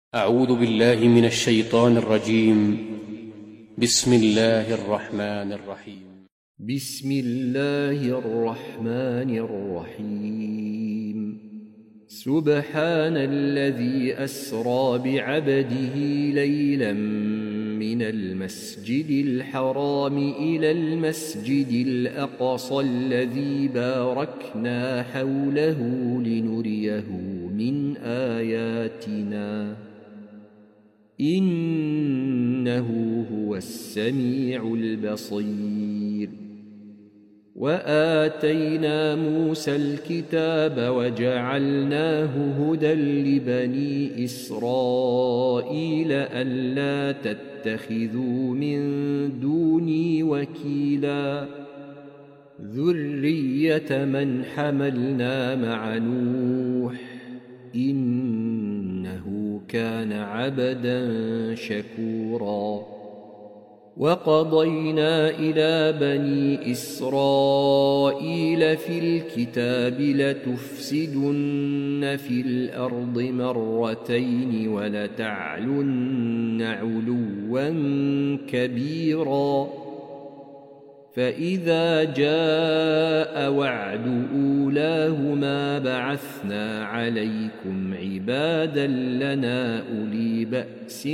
أعوذ بالله من الشيطان الرجيم. بسم الله الرحمن الرحيم. بسم الله الرحمن الرحيم. سبحان الذي أسرى بعبده ليلا من المسجد الحرام إلى المسجد الأقصى الذي باركنا حوله لنريه من آياتنا إنه هو السميع البصير. وآتينا موسى الكتاب وجعلناه هدى لبني إسرائيل ألا تتخذوا من دوني وكيلا ذرية من حملنا مع نوح إنه كان عبدا شكورا. وقضينا إلى بني إسرائيل في الكتاب لتفسدن في الأرض مرتين ولتعلن علوا كبيرا. فإذا جاء وعد أولاهما بعثنا عليكم عبادا لنا أولي بأس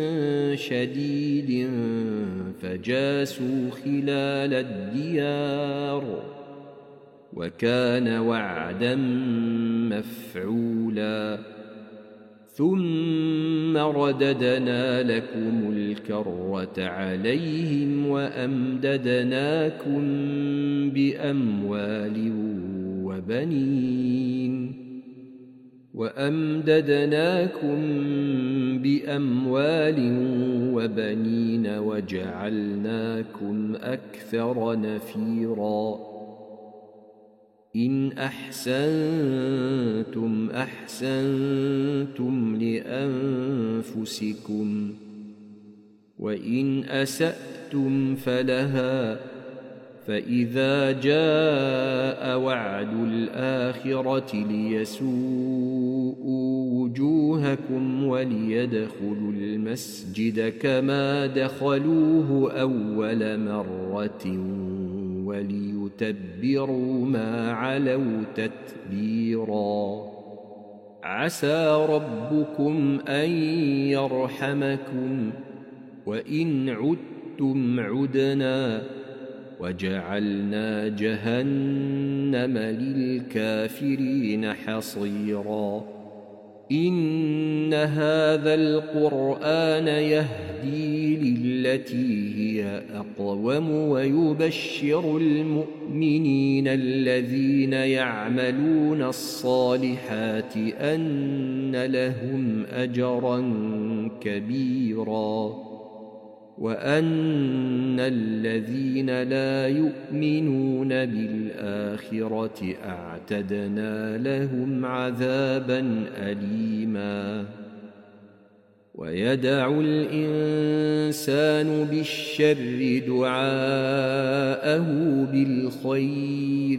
شديد فجاسوا خلال الديار وكان وعدا مفعولا. ثم رددنا لكم الكرة عليهم وأمددناكم بأموال وبنين وجعلناكم أكثر نفيرا. إن أحسنتم أحسنتم لأنفسكم وإن أسأتم فلها. فإذا جاء وعد الآخرة ليسوءوا وجوهكم وليدخلوا المسجد كما دخلوه أول مرة وليتبروا ما علوا تتبيرا. عسى ربكم أن يرحمكم وإن عدتم عدنا وجعلنا جهنم للكافرين حصيرا. إن هذا القرآن يهدي للتي هي أقوم ويبشر المؤمنين الذين يعملون الصالحات أن لهم أجرا كبيرا وأن الذين لا يؤمنون بالآخرة أعتدنا لهم عذابا أليما. ويدع الإنسان بالشر دعاءه بالخير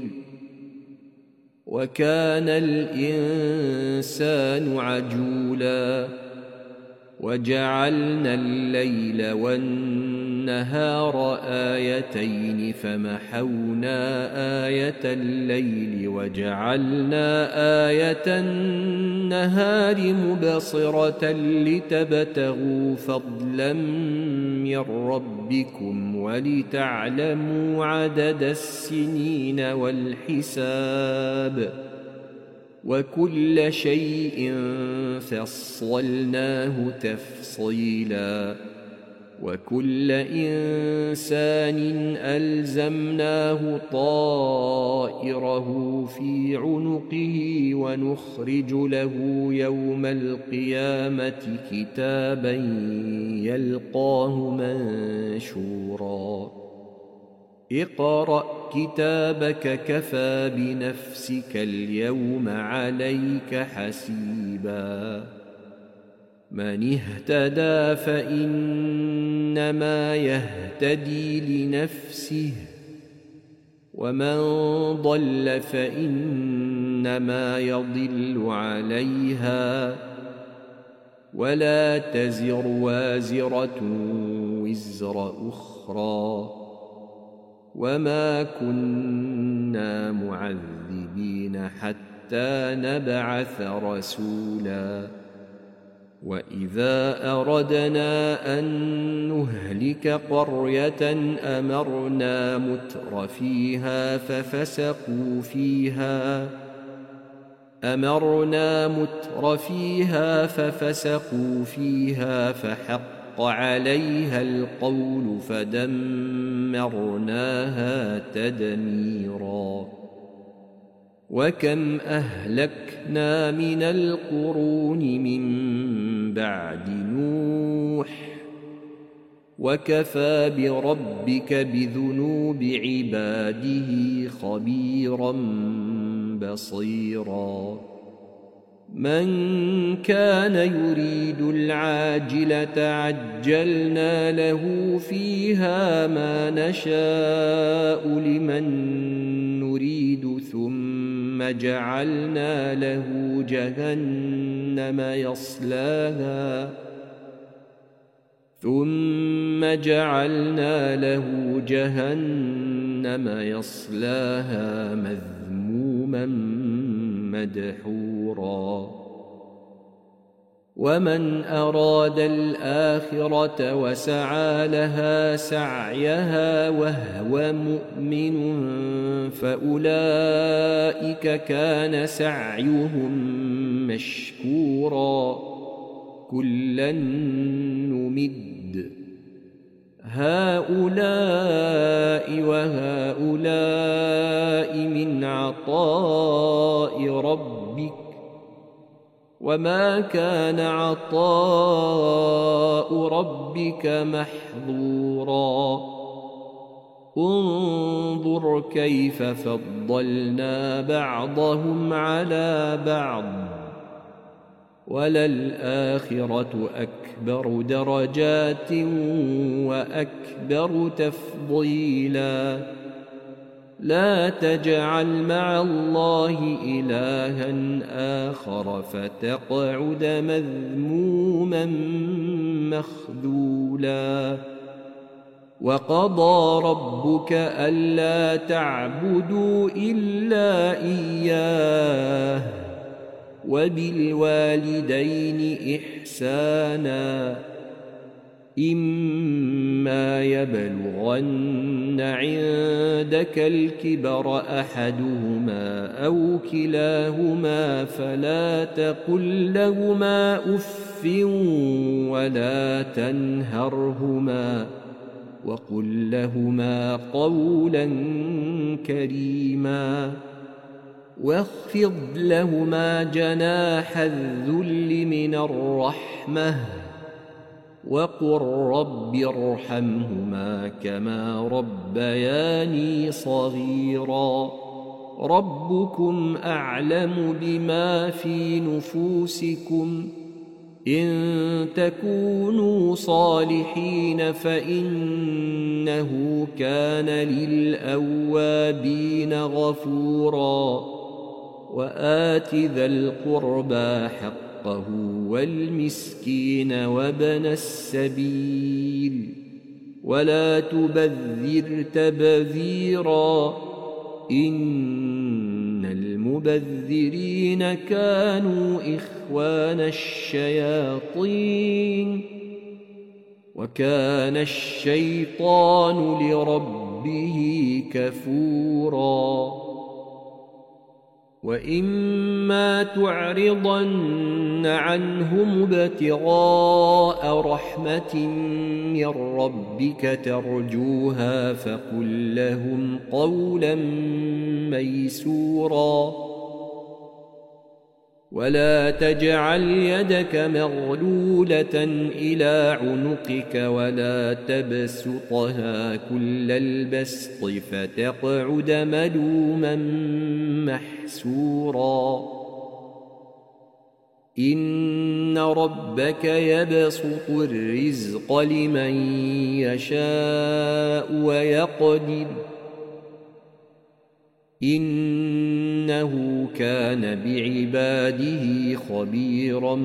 وكان الإنسان عجولا. وجعلنا الليل والنهار آيتين فمحونا آية الليل وجعلنا آية النهار مبصرة لتبتغوا فضلا من ربكم ولتعلموا عدد السنين والحساب وكل شيء فصلناه تفصيلا. وكل إنسان ألزمناه طائره في عنقه ونخرج له يوم القيامة كتابا يلقاه منشورا. اقرأ كتابك كفى بنفسك اليوم عليك حسيبا. من اهتدى فإنما يهتدي لنفسه ومن ضل فإنما يضل عليها ولا تزر وازرة وزر أخرى وما كنا معذبين حتى نبعث رسولا وإذا أردنا أن نهلك قرية أمرنا متر فيها ففسقوا فيها فحق عليها القول فدمرناها تدميرا وكم أهلكنا من القرون من بعد نوح وكفى بربك بذنوب عباده خبيرا بصيرا من كان يريد العاجلة عجلنا له فيها ما نشاء لمن نريد ثم جعلنا له جهنم يصلاها مذموما مدحورا ومن أراد الآخرة وسعى لها سعيها وهو مؤمن فأولئك كان سعيهم مشكورا كلا نمد هؤلاء وهؤلاء من عطاء ربك وما كان عطاء ربك محظورا انظر كيف فضلنا بعضهم على بعض وللآخرة أكبر درجات وأكبر تفضيلا لا تجعل مع الله إلها آخر فتقعد مذموما مخذولا وقضى ربك ألا تعبدوا إلا إياه وبالوالدين إحسانا إما يبلغن عندك الكبر أحدهما أو كلاهما فلا تقل لهما أف ولا تنهرهما وقل لهما قولا كريما واخفض لهما جناح الذل من الرحمة وقل رب ارحمهما كما ربياني صغيرا ربكم أعلم بما في نفوسكم إن تكونوا صالحين فإنه كان للأوابين غفورا وآت ذا القربى حقه والمسكين وابن السبيل ولا تبذر تبذيرا إن المبذرين كانوا إخوان الشياطين وكان الشيطان لربه كفورا وإما تعرضن عنهم ابتغاء رحمة من ربك ترجوها فقل لهم قولا ميسورا ولا تجعل يدك مغلولة إلى عنقك ولا تبسطها كل البسط فتقعد ملوما محسورا إن ربك يبسط الرزق لمن يشاء ويقدر إنه كان بعباده خبيرا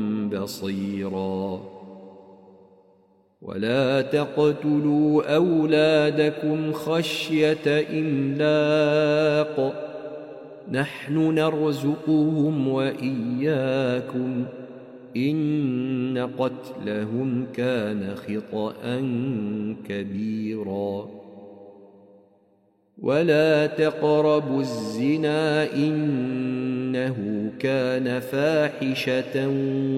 بصيرا ولا تقتلوا أولادكم خشية إملاق نحن نرزقهم وإياكم إن قتلهم كان خطأ كبيرا ولا تقربوا الزنا إنه كان فاحشة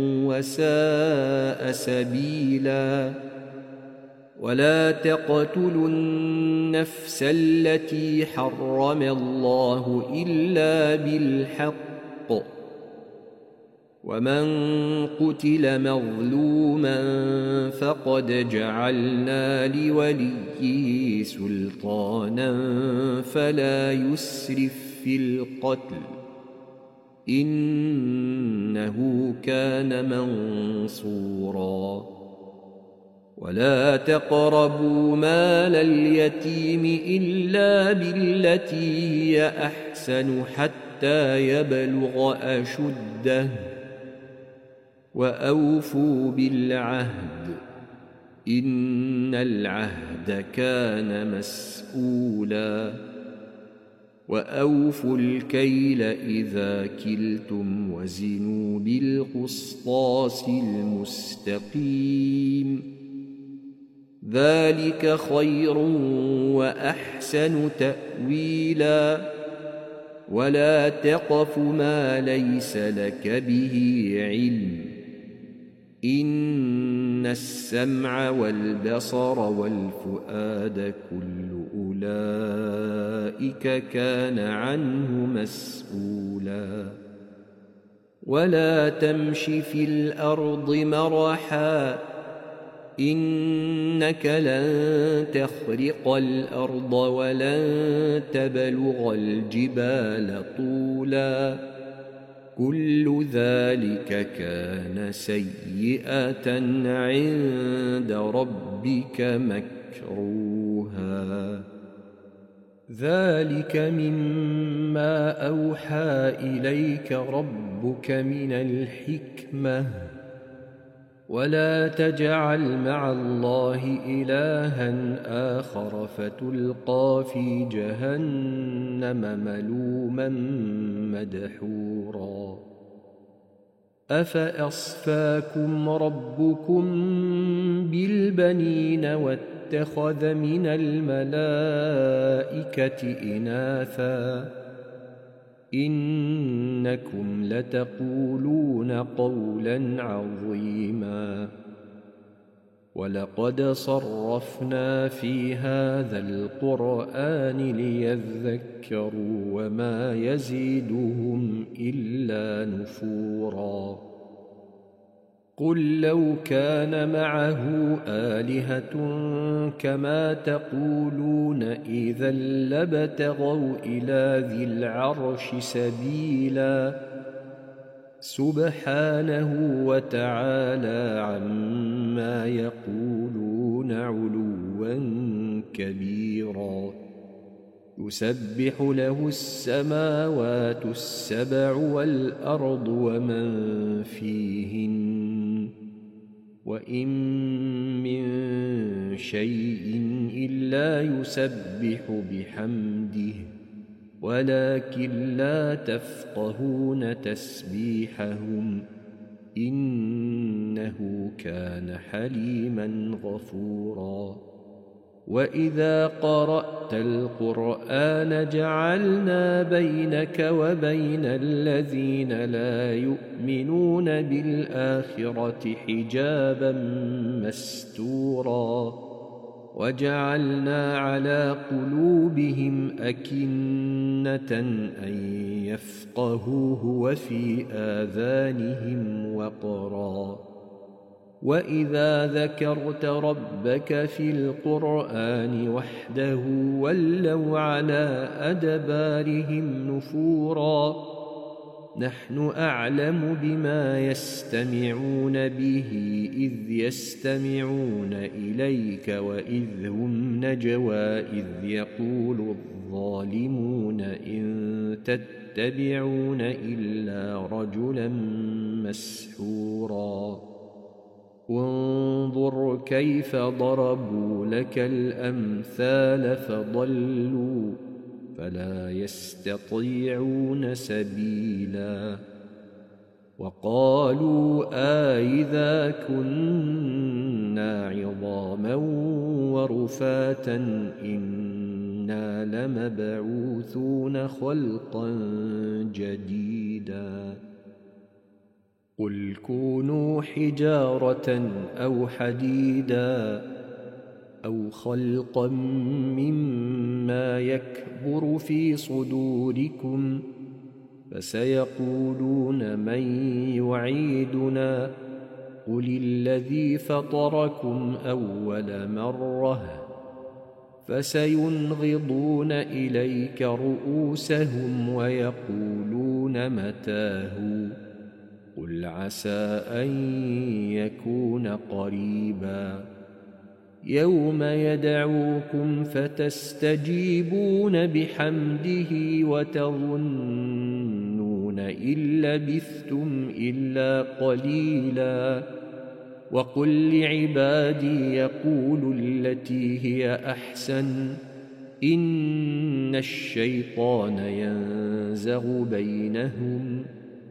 وساء سبيلا ولا تقتلوا النفس التي حرم الله إلا بالحق ومن قتل مظلوما فقد جعلنا لوليه سلطانا فلا يسرف في القتل إنه كان منصورا ولا تقربوا مال اليتيم إلا بالتي هي أحسن حتى يبلغ أشده وأوفوا بالعهد إن العهد كان مسؤولا وأوفوا الكيل إذا كلتم وزنوا بالقسطاس المستقيم ذلك خير وأحسن تأويلا ولا تقف ما ليس لك به علم إن السمع والبصر والفؤاد كل أولئك كان عنه مسؤولا ولا تمش في الأرض مرحا إنك لن تخرق الأرض ولن تبلغ الجبال طولا كل ذلك كان سيئة عند ربك مكروها ذلك مما أوحى إليك ربك من الحكمة ولا تجعل مع الله إلها آخر فتلقى في جهنم ملوما مدحورا أفأصفاكم ربكم بالبنين واتخذ من الملائكة إناثا إنكم لتقولون قولا عظيما ولقد صرفنا في هذا القرآن ليذكروا وما يزيدهم إلا نفورا قل لو كان معه آلهة كما تقولون إذا لابتغوا إلى ذي العرش سبيلا سبحانه وتعالى عما يقولون علوا كبيرا يسبح له السماوات السبع والأرض ومن فيهن وإن من شيء إلا يسبح بحمده ولكن لا تفقهون تسبيحهم إنه كان حليما غفورا وإذا قرأت القرآن جعلنا بينك وبين الذين لا يؤمنون بالآخرة حجابا مستورا وجعلنا على قلوبهم أكنة أن يفقهوه وفي آذانهم وقرا وإذا ذكرت ربك في القرآن وحده ولوا على أدبارهم نفورا نحن أعلم بما يستمعون به إذ يستمعون إليك وإذ هم نجوى إذ يقول الظالمون إن تتبعون إلا رجلا مسحورا وانظر كيف ضربوا لك الأمثال فضلوا فلا يستطيعون سبيلا وقالوا أإذا كنا عظاما ورفاتا إنا لمبعوثون خلقا جديدا قل كونوا حجارة أو حديدا أو خلقا مما يكبر في صدوركم فسيقولون من يعيدنا قل الذي فطركم أول مرة فسينغضون إليك رؤوسهم ويقولون متاه قل عسى أن يكون قريبا يوم يدعوكم فتستجيبون بحمده وتظنون إن لبثتم إلا قليلا وقل لعبادي يقولوا التي هي أحسن إن الشيطان ينزغ بينهم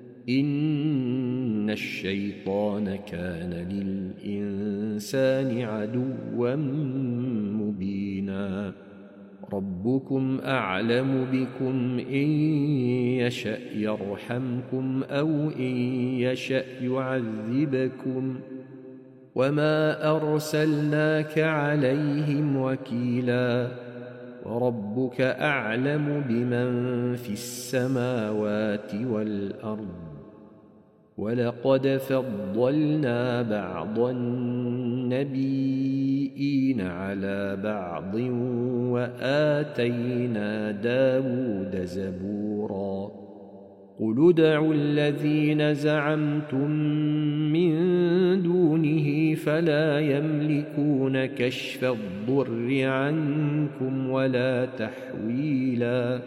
إن الشيطان كان للإنسان عدوا مبينا ربكم أعلم بكم إن يشأ يرحمكم أو إن يشأ يعذبكم وما أرسلناك عليهم وكيلا وربك أعلم بمن في السماوات والأرض ولقد فضلنا بعض النبيين على بعض وآتينا داود زبورا قل ادعوا الذين زعمتم من دونه فلا يملكون كشف الضر عنكم ولا تحويلا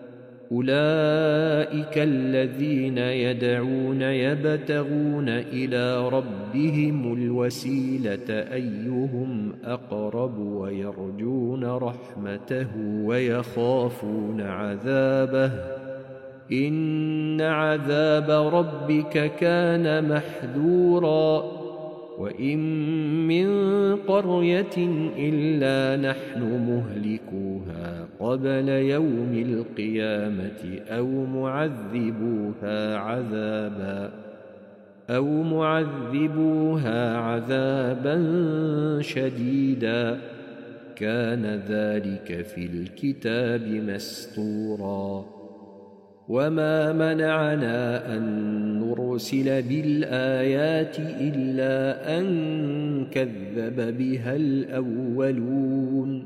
أولئك الذين يدعون يبتغون إلى ربهم الوسيلة أيهم أقرب ويرجون رحمته ويخافون عذابه إن عذاب ربك كان محذورا وإن من قرية إلا نحن مهلكوها قبل يوم القيامة أو معذبوها عذابا شديدا كان ذلك في الكتاب مسطورا وما منعنا أن نرسل بالآيات إلا أن كذب بها الأولون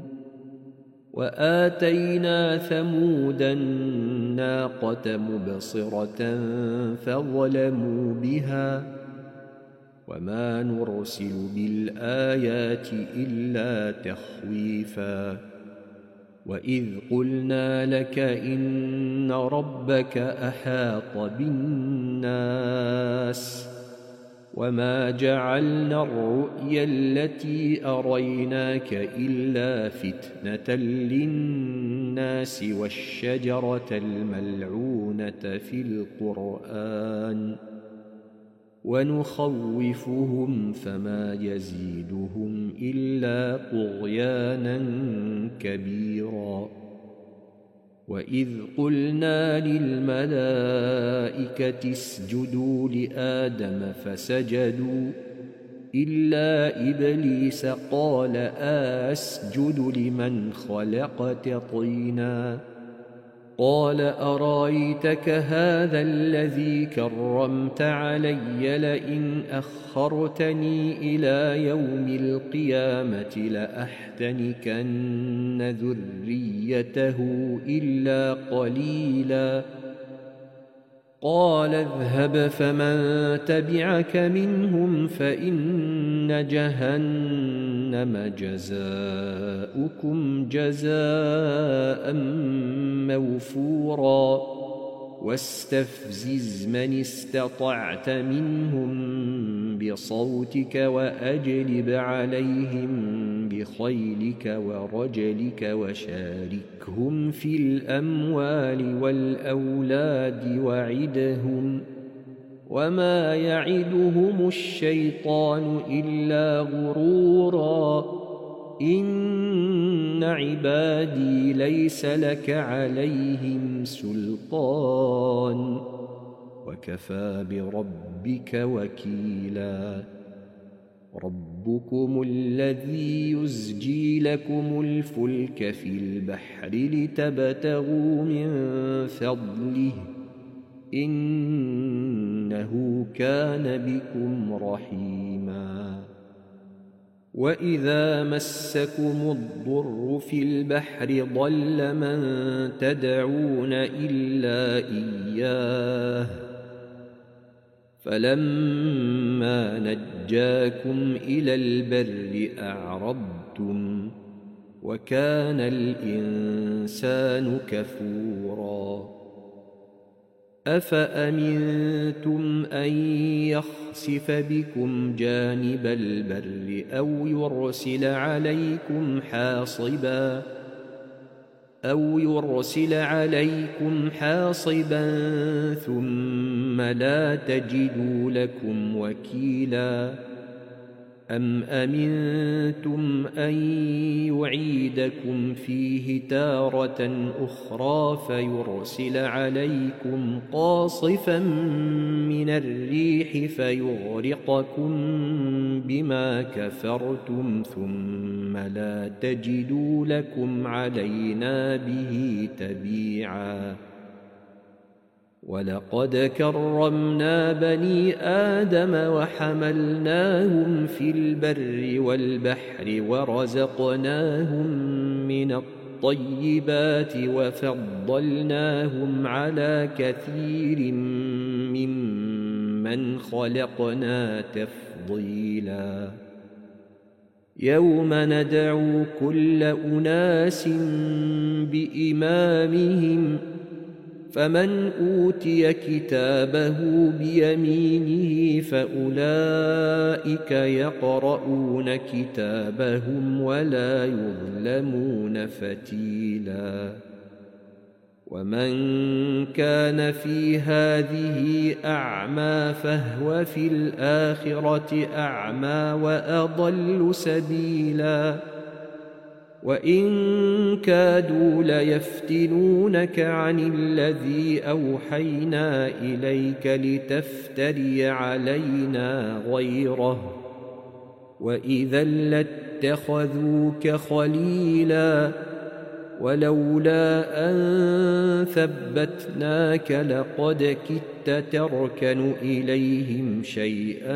وآتينا ثمود الناقة مبصرة فظلموا بها وما نرسل بالآيات إلا تخويفا وإذ قلنا لك إن ربك أحاط بالناس وما جعلنا الرؤيا التي أريناك إلا فتنة للناس والشجرة الملعونة في القرآن ونخوفهم فما يزيدهم إلا طغيانا كبيرا وإذ قلنا للملائكة اسجدوا لآدم فسجدوا إلا إبليس قال أسجد لمن خلقت طينا قال أرايتك هذا الذي كرمت علي لئن أخرتني إلى يوم القيامة لأحتنكن ذريته إلا قليلا قال اذهب فمن تبعك منهم فإن جهنم جزاؤكم جزاء موفورا واستفزز من استطعت منهم بصوتك وأجلب عليهم بخيلك ورجلك وشاركهم في الأموال والأولاد وعدهم وما يعدهم الشيطان إلا غرورا إن عبادي ليس لك عليهم سلطان وكفى بربك وكيلا ربكم الذي يزجي لكم الفلك في البحر لتبتغوا من فضله إنه كان بكم رحيما وإذا مسكم الضر في البحر ضل من تدعون إلا إياه فلما نجاكم إلى البر أعرضتم وكان الإنسان كفورا أفأمنتم أن يخسف بكم جانب البر أو يرسل عليكم حاصبا ثم لا تجدوا لكم وكيلا أم أمنتم أن يعيدكم فيه تارة أخرى فيرسل عليكم قاصفا من الريح فيغرقكم بما كفرتم ثم لا تجدوا لكم علينا به تبيعا ولقد كرمنا بني آدم وحملناهم في البر والبحر ورزقناهم من الطيبات وفضلناهم على كثير ممن خلقنا تفضيلا يوم ندعو كل أناس بإمامهم فمن أوتي كتابه بيمينه فأولئك يقرؤون كتابهم ولا يظلمون فتيلا ومن كان في هذه أعمى فهو في الآخرة أعمى وأضل سبيلا وإن كادوا ليفتنونك عن الذي أوحينا إليك لتفتري علينا غيره وإذا لاتخذوك خليلا ولولا أن ثبتناك لقد كدت تركن إليهم شيئا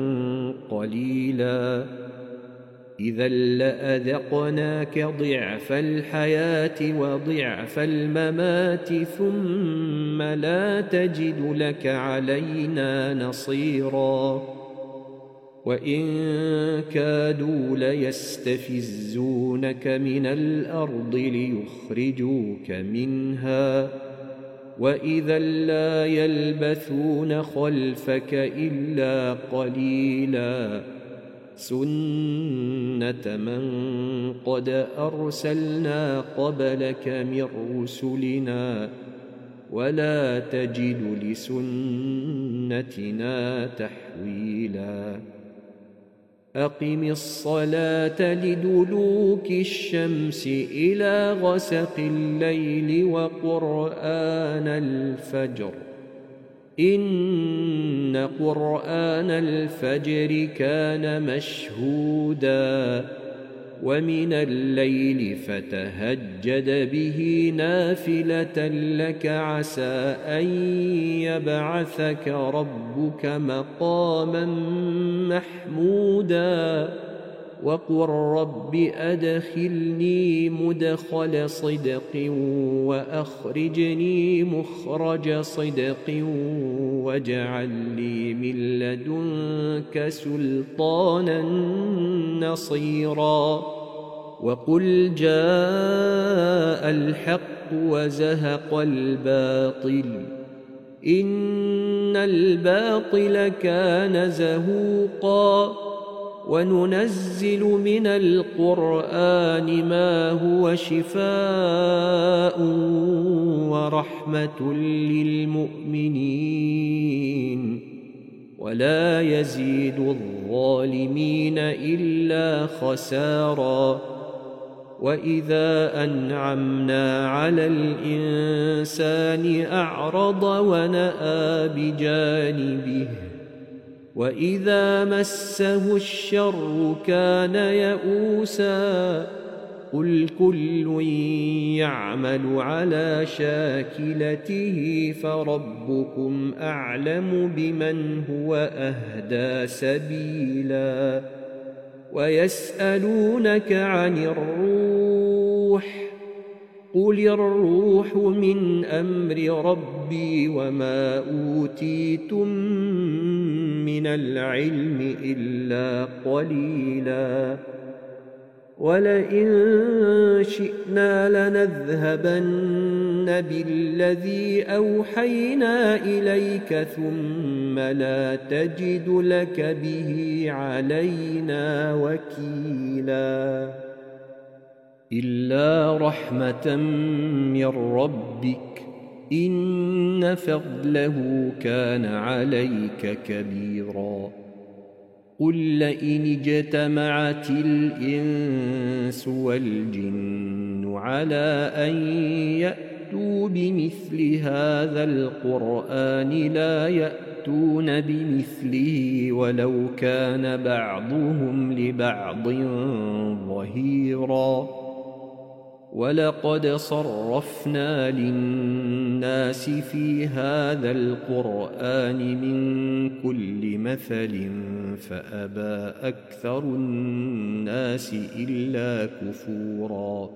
قليلا إذا لأذقناك ضعف الحياة وضعف الممات ثم لا تجد لك علينا نصيرا وإن كادوا ليستفزونك من الأرض ليخرجوك منها وإذا لا يلبثون خلفك إلا قليلا سنة من قد أرسلنا قبلك من رسلنا ولا تجد لسنتنا تحويلا أقم الصلاة لدلوك الشمس إلى غسق الليل وقرآن الفجر إن قرآن الفجر كان مشهودا ومن الليل فتهجد به نافلة لك عسى أن يبعثك ربك مقاما محمودا وقل رب أدخلني مدخل صدق وأخرجني مخرج صدق واجعل لي من لدنك سلطانا نصيرا وقل جاء الحق وزهق الباطل إن الباطل كان زهوقا وننزل من القرآن ما هو شفاء ورحمة للمؤمنين ولا يزيد الظالمين إلا خسارا وإذا أنعمنا على الإنسان أعرض ونأى بجانبه وإذا مسه الشر كان يئوسا قل كل يعمل على شاكلته فربكم أعلم بمن هو أهدى سبيلا ويسألونك عن الروح قل الروح من أمر ربي وما أوتيتم من العلم إلا قليلا ولئن شئنا لنذهبن بالذي أوحينا إليك ثم لا تجد لك به علينا وكيلا إلا رحمة من ربك إن فضله كان عليك كبيرا قل لئن اجتمعت الإنس والجن على أن يأتوا بمثل هذا القرآن لا يأتون بمثله ولو كان بعضهم لبعض ظهيرا ولقد صرفنا للناس في هذا القرآن من كل مثل فأبى أكثر الناس إلا كفورا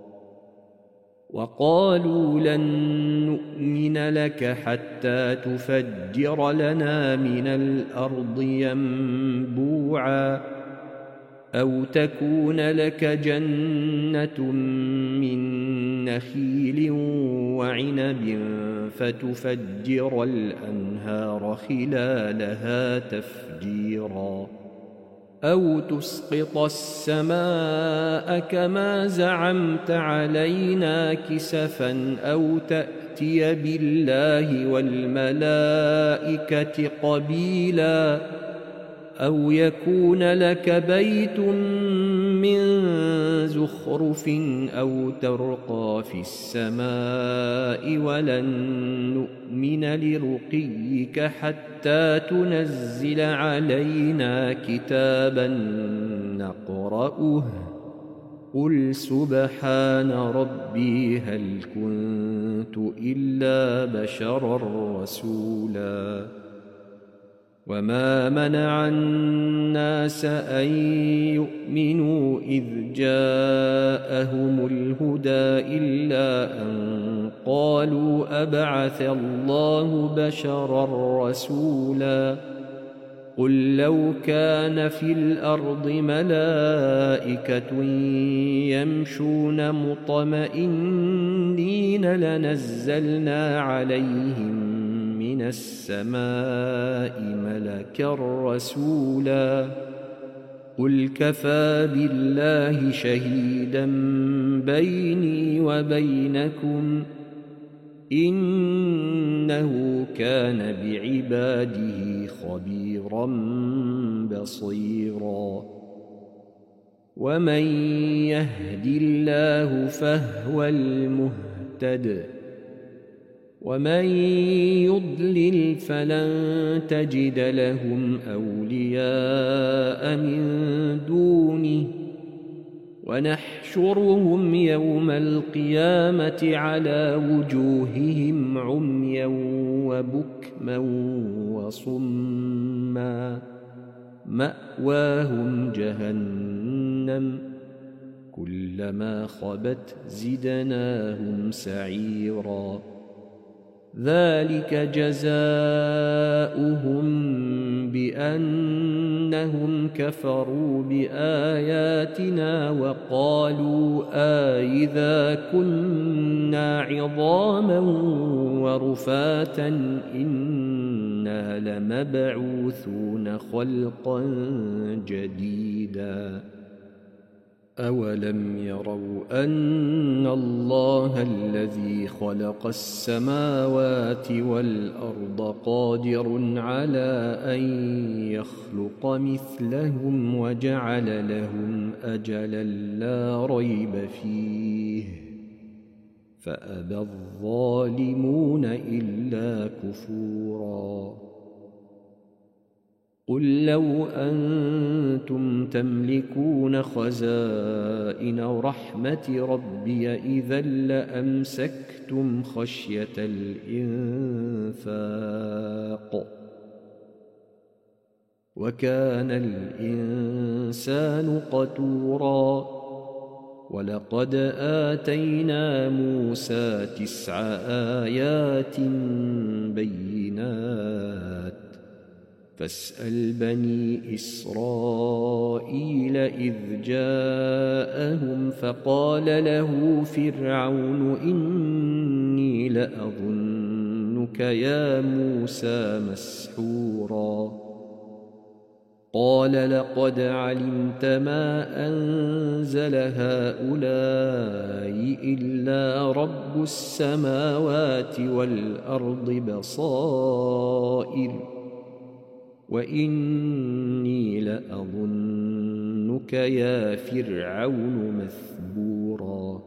وقالوا لن نؤمن لك حتى تفجر لنا من الأرض ينبوعا أو تكون لك جنة من نخيل وعنب فتفجر الأنهار خلالها تفجيرا أو تسقط السماء كما زعمت علينا كسفا أو تأتي بالله والملائكة قبيلا أو يكون لك بيت من زخرف أو ترقى في السماء ولن نؤمن لرقيك حتى تنزل علينا كتابا نقرأه قل سبحان ربي هل كنت إلا بشرا رسولا وما منع الناس أن يؤمنوا إذ جاءهم الهدى إلا أن قالوا أبعث الله بشرا رسولا قل لو كان في الأرض ملائكة يمشون مطمئنين لنزلنا عليهم من السماء ملكا رسولا قل كفى بالله شهيدا بيني وبينكم إنه كان بعباده خبيرا بصيرا ومن يهد الله فهو المهتد ومن يضلل فلن تجد لهم أولياء من دونه ونحشرهم يوم القيامة على وجوههم عميا وبكما وصما مأواهم جهنم جهنم كلما خبت زدناهم سعيرا ذلك جزاؤهم بأنهم كفروا بآياتنا وقالوا أإذا كنا عظاما ورفاتا إنا لمبعوثون خلقا جديدا أولم يروا أن الله الذي خلق السماوات والأرض قادر على أن يخلق مثلهم وجعل لهم أجلا لا ريب فيه فأبى الظالمون إلا كفورا قل لو أنتم تملكون خزائن رحمة ربي إذا لأمسكتم خشية الإنفاق وكان الإنسان قتورا ولقد آتينا موسى 9 آيات بينات فاسأل بني إسرائيل إذ جاءهم فقال له فرعون إني لأظنك يا موسى مسحورا قال لقد علمت ما أنزل هؤلاء إلا رب السماوات والأرض بصائر وإني لأظنك يا فرعون مثبورا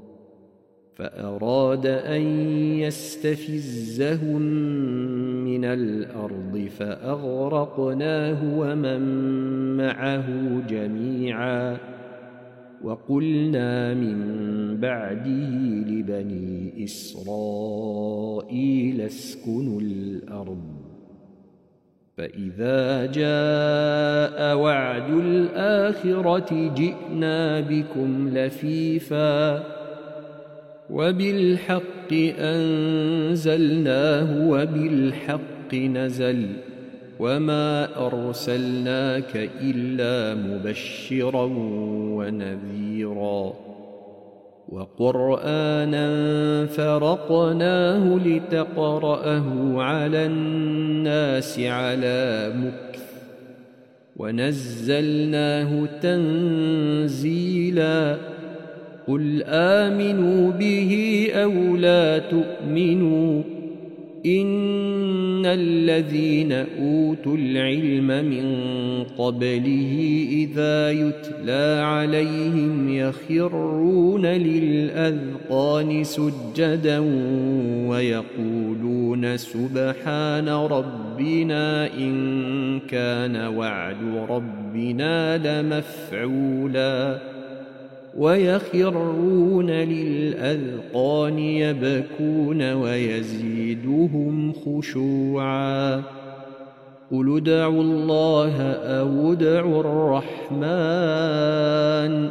فأراد أن يستفزهم من الأرض فأغرقناه ومن معه جميعا وقلنا من بعده لبني إسرائيل اسكنوا الأرض فإذا جاء وعد الآخرة جئنا بكم لفيفا وبالحق أنزلناه وبالحق نزل وما أرسلناك إلا مبشرا ونذيرا وقرآنا فرقناه لتقرأه على الناس على مكث ونزلناه تنزيلا قل آمنوا به أو لا تؤمنوا إن الذين أوتوا العلم من قبله إذا يتلى عليهم يخرون للأذقان سجدا ويقولون سبحان ربنا إن كان وعد ربنا لمفعولا ويخرون للأذقان يبكون ويزيدهم خشوعا قل ادعوا الله أو ادعوا الرحمن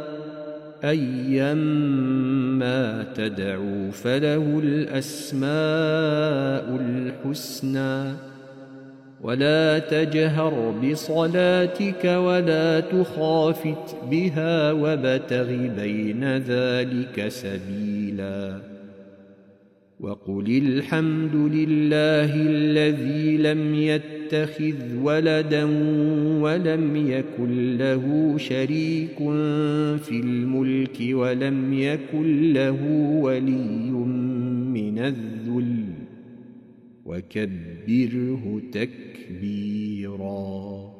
أيما تدعوا فله الأسماء الحسنى ولا تجهر بصلاتك ولا تخافت بها وابتغ بين ذلك سبيلا وقل الحمد لله الذي لم يتخذ ولدا ولم يكن له شريك في الملك ولم يكن له ولي من الذل وكبره تكبيرا